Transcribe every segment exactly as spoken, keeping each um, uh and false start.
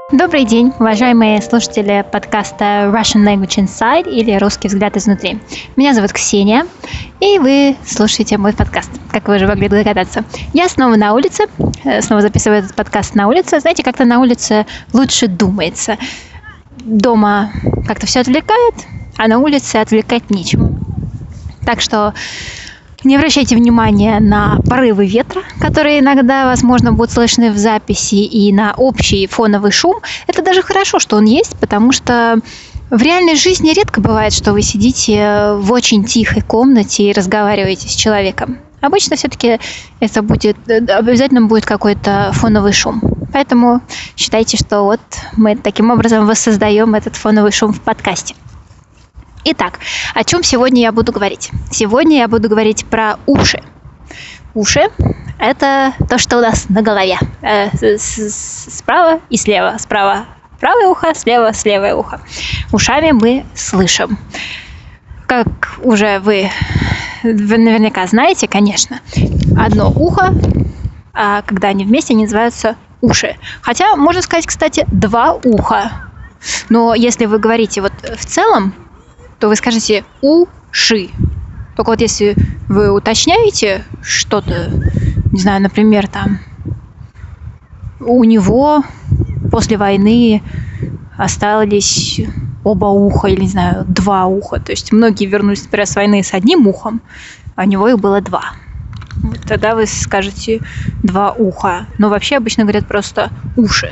Добрый день, уважаемые слушатели подкаста Russian Language Inside или «Русский взгляд изнутри». Меня зовут Ксения, и вы слушаете мой подкаст, как вы уже могли догадаться. Я снова на улице, снова записываю этот подкаст на улице. Знаете, как-то на улице лучше думается. Дома как-то все отвлекает, а на улице отвлекать нечему. Так что не обращайте внимания на порывы ветра, которые иногда, возможно, будут слышны в записи, и на общий фоновый шум. Это даже хорошо, что он есть, потому что в реальной жизни редко бывает, что вы сидите в очень тихой комнате и разговариваете с человеком. Обычно все-таки это будет, обязательно будет какой-то фоновый шум. Поэтому считайте, что вот мы таким образом воссоздаем этот фоновый шум в подкасте. Итак, о чем сегодня я буду говорить? Сегодня я буду говорить про уши. Уши – это то, что у нас на голове. Э, с- с- справа и слева. Справа правое ухо, слева левое ухо. Ушами мы слышим. Как уже вы, вы наверняка знаете, конечно, одно ухо, а когда они вместе, они называются уши. Хотя, можно сказать, кстати, два уха. Но если вы говорите вот в целом, то вы скажете «уши». Только вот если вы уточняете что-то, не знаю, например, там, у него после войны остались оба уха, или, не знаю, два уха. То есть многие вернулись, например, с войны с одним ухом, а у него их было два. Вот тогда вы скажете «два уха». Но вообще обычно говорят просто «уши».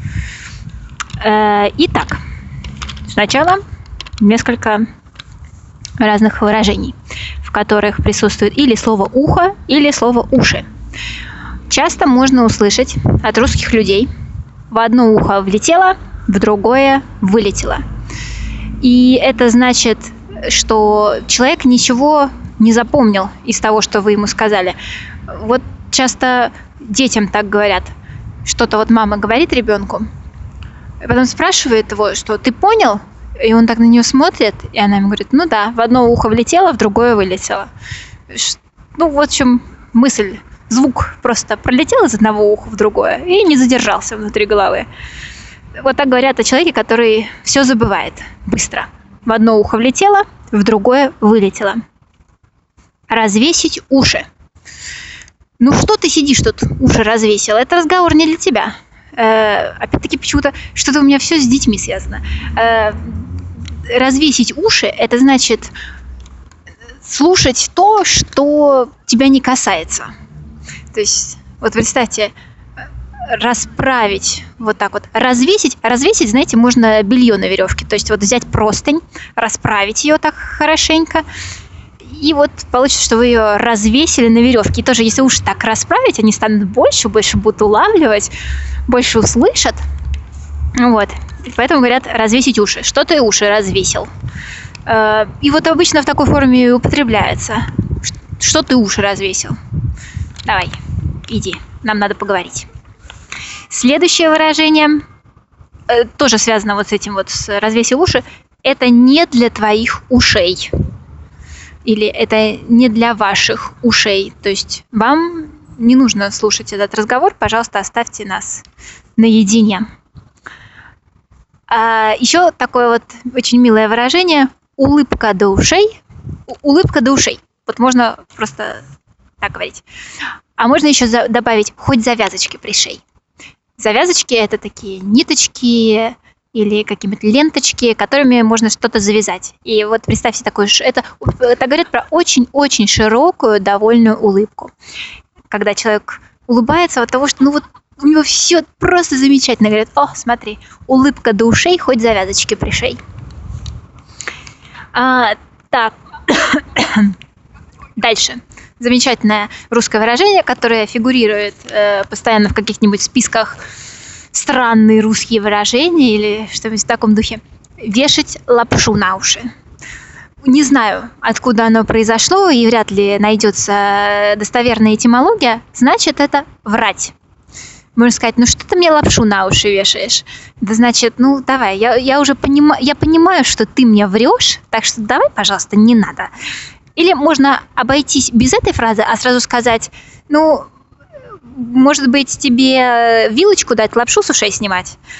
Э, Итак, сначала несколько разных выражений, в которых присутствует или слово «ухо», или слово «уши». Часто можно услышать от русских людей: в одно ухо влетело, в другое вылетело. И это значит, что человек ничего не запомнил из того, что вы ему сказали. Вот часто детям так говорят. Что-то вот мама говорит ребенку, потом спрашивает его, что «ты понял?» И он так на нее смотрит, и она ему говорит: ну да, в одно ухо влетело, в другое вылетело. Ну, вот в чем мысль. Звук просто пролетел из одного уха в другое и не задержался внутри головы. Вот так говорят о человеке, который все забывает быстро. В одно ухо влетело, в другое вылетело. Развесить уши. Ну что ты сидишь тут, уши развесил? Это разговор не для тебя. Э, опять-таки, почему-то что-то у меня все с детьми связано. Э, развесить уши – это значит слушать то, что тебя не касается. То есть, вот представьте, расправить вот так вот, развесить. Развесить, знаете, можно белье на веревке. То есть вот взять простынь, расправить ее так хорошенько, и вот получится, что вы ее развесили на веревке. И тоже, если уши так расправить, они станут больше, больше будут улавливать, больше услышат. Вот. И поэтому говорят развесить уши. Что ты уши развесил? И вот обычно в такой форме и употребляется. Что ты уши развесил? Давай, иди, нам надо поговорить. Следующее выражение, тоже связано вот с этим вот, с развесил уши. Это не для твоих ушей. Или это не для ваших ушей. То есть вам не нужно слушать этот разговор, пожалуйста, оставьте нас наедине. А еще такое вот очень милое выражение – улыбка до ушей. Улыбка до ушей. Вот можно просто так говорить. А можно еще за- добавить хоть завязочки пришей. Завязочки – это такие ниточки или какие-то ленточки, которыми можно что-то завязать. И вот представьте такую, это, это говорит про очень-очень широкую, довольную улыбку. Когда человек улыбается от того, что ну вот у него все просто замечательно. Говорят: о, смотри, улыбка до ушей, хоть завязочки пришей. А, так, дальше. Замечательное русское выражение, которое фигурирует э, постоянно в каких-нибудь списках странные русские выражения или что-нибудь в таком духе. Вешать лапшу на уши. Не знаю, откуда оно произошло, и вряд ли найдется достоверная этимология. Значит, это врать. Можно сказать: ну что ты мне лапшу на уши вешаешь? Да значит, ну давай, я, я уже понимаю, я понимаю, что ты мне врешь, так что давай, пожалуйста, не надо. Или можно обойтись без этой фразы, а сразу сказать: ну, может быть, тебе вилочку дать, лапшу с ушей снимать?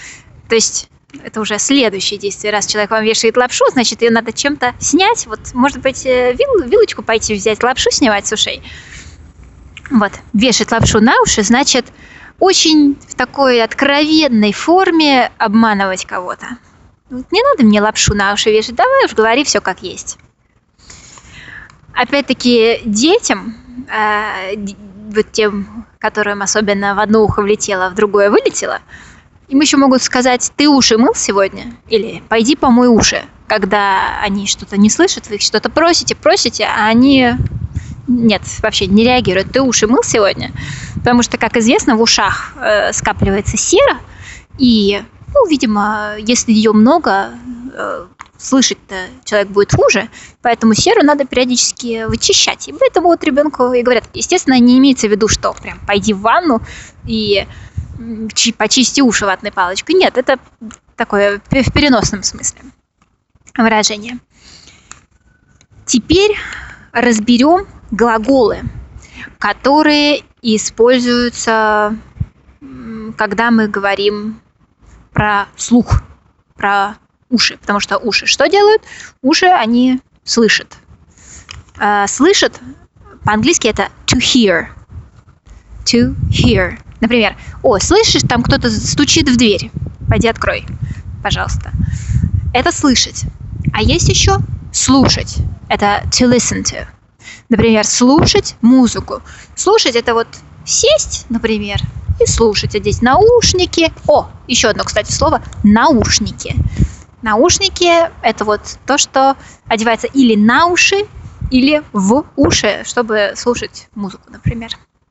То есть это уже следующее действие. Раз человек вам вешает лапшу, значит, ее надо чем-то снять. Вот, может быть, вил, вилочку пойти взять, лапшу снимать с ушей. Вот, вешать лапшу на уши, значит, очень в такой откровенной форме обманывать кого-то. Вот, не надо мне лапшу на уши вешать, давай уж говори все как есть. Опять-таки, детям, э, вот тем, которым особенно в одно ухо влетело, в другое вылетело, им еще могут сказать: ты уши мыл сегодня? Или пойди помой уши. Когда они что-то не слышат, вы их что-то просите, просите, а они нет, вообще не реагируют. Ты уши мыл сегодня? Потому что, как известно, в ушах э, скапливается сера, и, ну, видимо, если ее много, э, слышать-то человек будет хуже, поэтому серу надо периодически вычищать. И поэтому вот ребенку и говорят, естественно, не имеется в виду, что прям пойди в ванну и почисти уши ватной палочкой. Нет, это такое в переносном смысле выражение. Теперь разберем глаголы, которые используются, когда мы говорим про слух, про уши. Потому что уши что делают? Уши, они слышат. Слышат по-английски это to hear. To hear. Например, о, слышишь, там кто-то стучит в дверь. Пойди открой, пожалуйста. Это слышать. А есть еще слушать. Это to listen to. Например, слушать музыку. Слушать это вот сесть, например, и слушать. Одеть наушники. О, еще одно, кстати, слово. Наушники. Наушники это вот то, что одевается или на уши, или в уши, чтобы слушать музыку, например.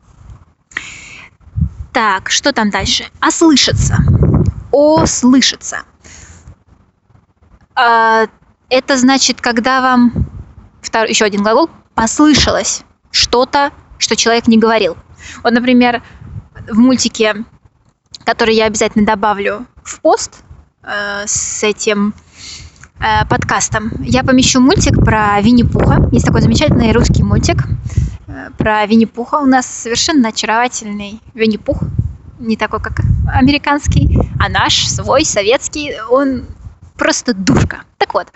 Так, что там дальше? Ослышаться. Ослышаться. А, это значит, когда вам, второй, еще один глагол, послышалось что-то, что человек не говорил. Вот, например, в мультике, который я обязательно добавлю в пост э, с этим э, подкастом, я помещу мультик про Винни-Пуха. Есть такой замечательный русский мультик про Винни-Пуха. У нас совершенно очаровательный Винни-Пух, не такой, как американский, а наш, свой, советский, он просто душка. Так вот,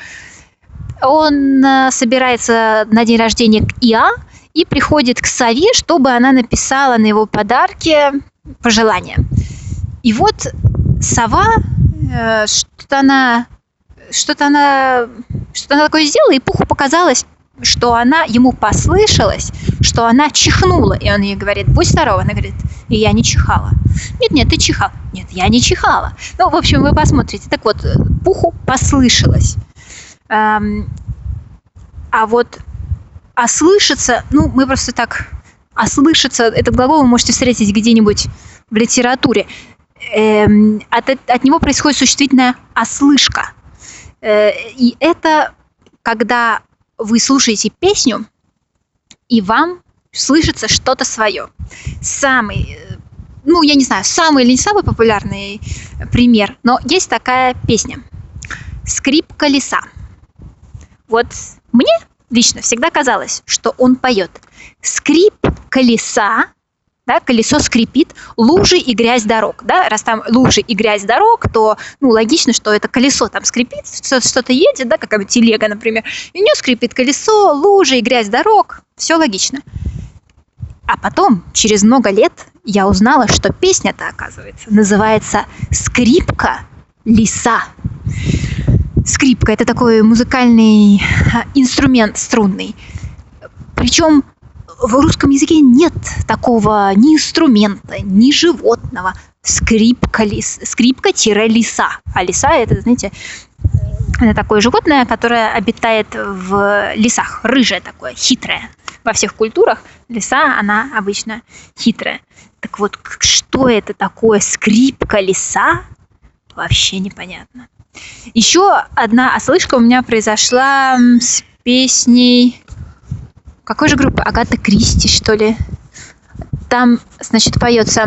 он собирается на день рождения к Иа и приходит к сове, чтобы она написала на его подарке пожелание. И вот сова, что-то она, что-то она, что-то она такое сделала, и Пуху показалось, что она, ему послышалось, что она чихнула. И он ей говорит: будь здорова. Она говорит: и я не чихала. Нет, нет, ты чихал. Нет, я не чихала. Ну, в общем, вы посмотрите. Так вот, Пуху послышалось. Эм, а вот ослышаться, ну, мы просто так... Ослышаться, этот глагол вы можете встретить где-нибудь в литературе. Эм, от, от него происходит существительное «ослышка». Э, и это когда вы слушаете песню, и вам слышится что-то свое. Самый, ну, я не знаю, самый или не самый популярный пример, но есть такая песня «Скрип колеса». Вот мне лично всегда казалось, что он поет «Скрип колеса», да, колесо скрипит, лужи и грязь дорог. Да? Раз там лужи и грязь дорог, то, ну, логично, что это колесо там скрипит, что-то едет, да, какая-то телега, например, и у нее скрипит колесо, лужи и грязь дорог. Все логично. А потом, через много лет, я узнала, что песня-то, оказывается, называется «Скрипка леса». Скрипка – это такой музыкальный инструмент струнный. Причем в русском языке нет такого ни инструмента, ни животного. Скрипка, скрипка-лиса. А лиса – это, знаете, это такое животное, которое обитает в лесах. Рыжее такое, хитрое. Во всех культурах лиса, она обычно хитрая. Так вот, что это такое скрипка-лиса? Вообще непонятно. Еще одна ослышка у меня произошла с песней... Какой же группы? Агата Кристи, что ли? Там, значит, поется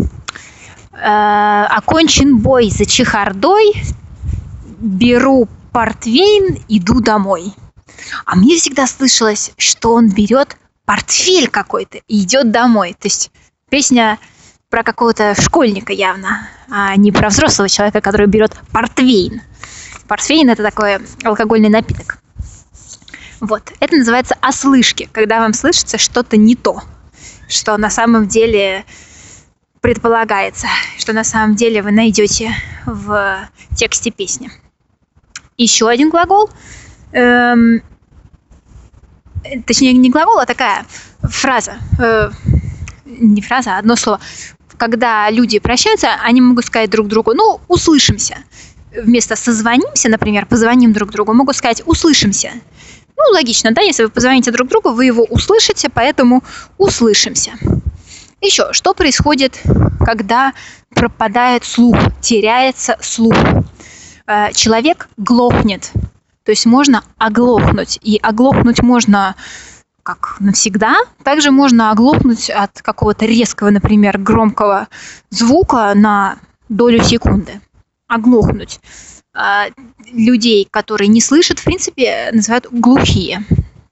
э, «Окончен бой за чехардой, беру портвейн, иду домой». А мне всегда слышалось, что он берет портфель какой-то и идет домой. То есть песня про какого-то школьника явно, а не про взрослого человека, который берет портвейн. Портвейн – это такой алкогольный напиток. Вот. Это называется ослышки, когда вам слышится что-то не то, что на самом деле предполагается, что на самом деле вы найдете в тексте песни. Еще один глагол, эм, точнее не глагол, а такая фраза, э, не фраза, а одно слово. Когда люди прощаются, они могут сказать друг другу: ну, услышимся. Вместо созвонимся, например, позвоним друг другу, могут сказать услышимся. Ну, логично, да, если вы позвоните друг другу, вы его услышите, поэтому услышимся. Еще, что происходит, когда пропадает слух, теряется слух? Человек глохнет, то есть можно оглохнуть, и оглохнуть можно как навсегда, также можно оглохнуть от какого-то резкого, например, громкого звука на долю секунды. Оглохнуть. Людей, которые не слышат, в принципе, называют глухие.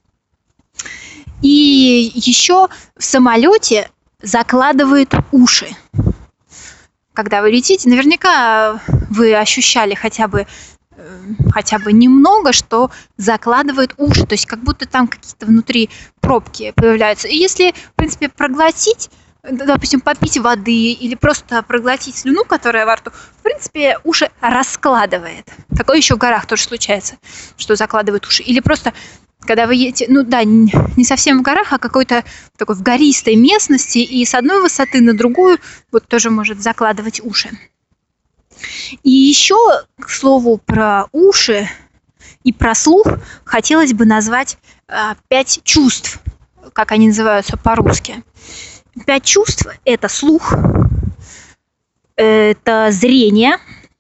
И еще в самолете закладывают уши. Когда вы летите, наверняка вы ощущали хотя бы, хотя бы немного, что закладывают уши, то есть как будто там какие-то внутри пробки появляются. И если, в принципе, проглотить, допустим, попить воды или просто проглотить слюну, которая во рту, в принципе, уши раскладывает. Такое еще в горах тоже случается, что закладывают уши. Или просто, когда вы едете, ну да, не совсем в горах, а какой-то такой в гористой местности, и с одной высоты на другую вот тоже может закладывать уши. И еще, к слову, про уши и про слух хотелось бы назвать а, пять чувств, как они называются по-русски. Пять чувств – это слух, это зрение,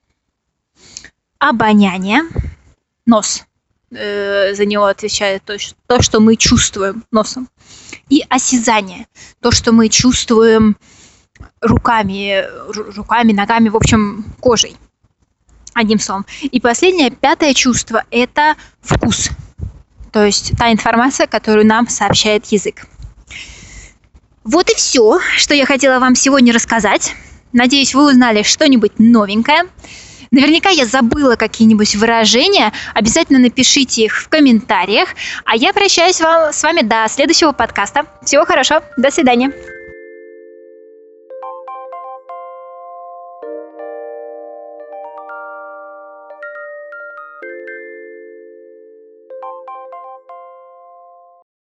обоняние, нос, э, за него отвечает то, то, что мы чувствуем носом, и осязание, то, что мы чувствуем руками, руками, ногами, в общем, кожей, одним словом. И последнее, пятое чувство – это вкус, то есть та информация, которую нам сообщает язык. Вот и все, что я хотела вам сегодня рассказать. Надеюсь, вы узнали что-нибудь новенькое. Наверняка я забыла какие-нибудь выражения. Обязательно напишите их в комментариях. А я прощаюсь вам, с вами до следующего подкаста. Всего хорошего. До свидания.